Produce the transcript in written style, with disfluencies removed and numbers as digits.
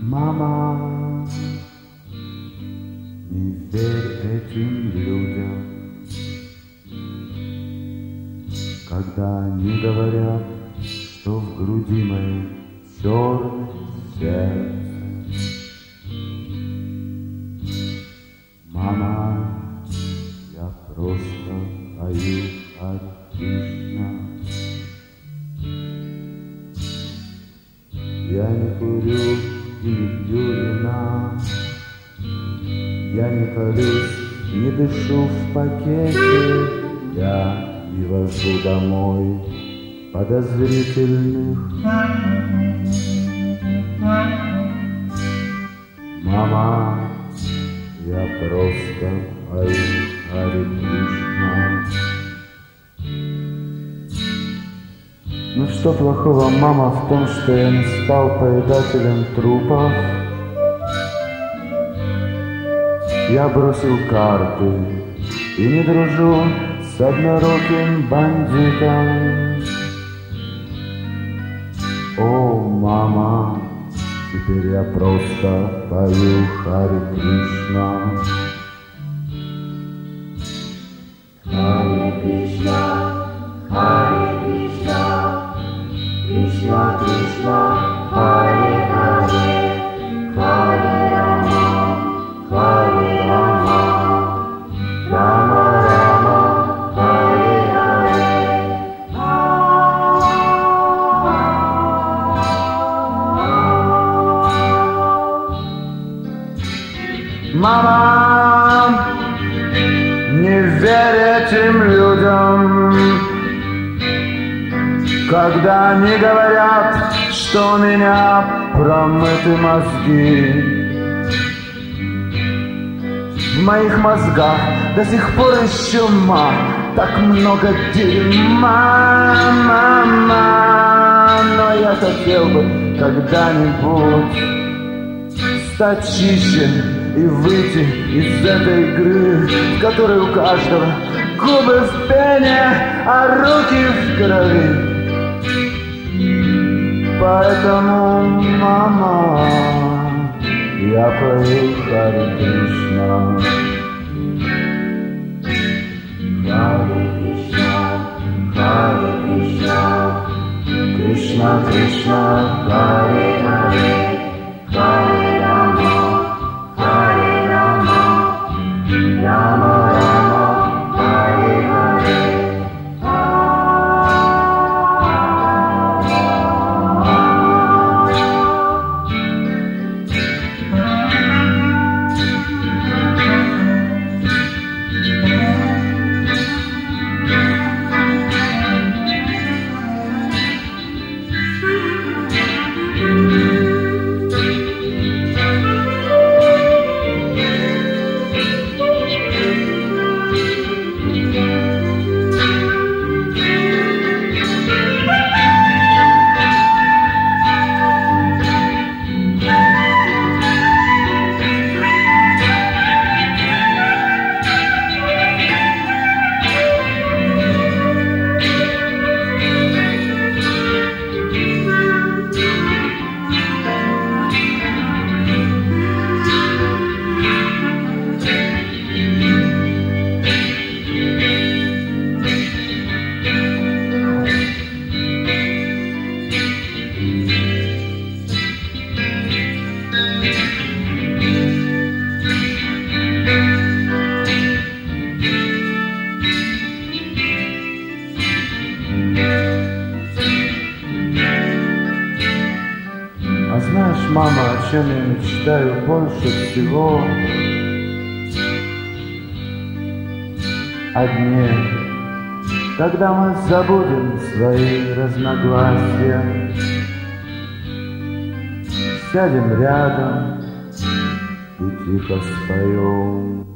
Мама, не верь этим людям, когда они говорят, что в груди моей черное сердце. Мама, я просто пою Харе Кришна. Я не курю и не пью вина, я не колюсь, не дышу в пакете, я не вожу домой подозрительных. Мама, я просто пою Харе Кришна. Ну что плохого, мама, в том, что я не стал поедателем трупов? Я бросил карты и не дружу с одноруким бандитом. О, мама, теперь я просто пою Харе Кришна. Харе Кришна, Харе Кришна, Кришна Кришна, Харе Харе, Харе Рама, Харе Рама, Рама Рама, Харе Харе. Мама, не верь этим людям, когда они говорят, что у меня промыты мозги. В моих мозгах до сих пор еще так много дерьма, мама. Но я хотел бы когда-нибудь стать чище и выйти из этой игры, в которой у каждого губы в пене, а руки в крови. Поэтому, мама, я пою Харе Кришна. Харе Кришна, Харе Кришна, Кришна Кришна, Харе Харе, Харе Рама, Харе Рама, Рама Рама, Харе Харе. А знаешь, мама, о чем я мечтаю больше всего? О дне, когда мы забудем свои разногласия, сядем рядом и тихо споем.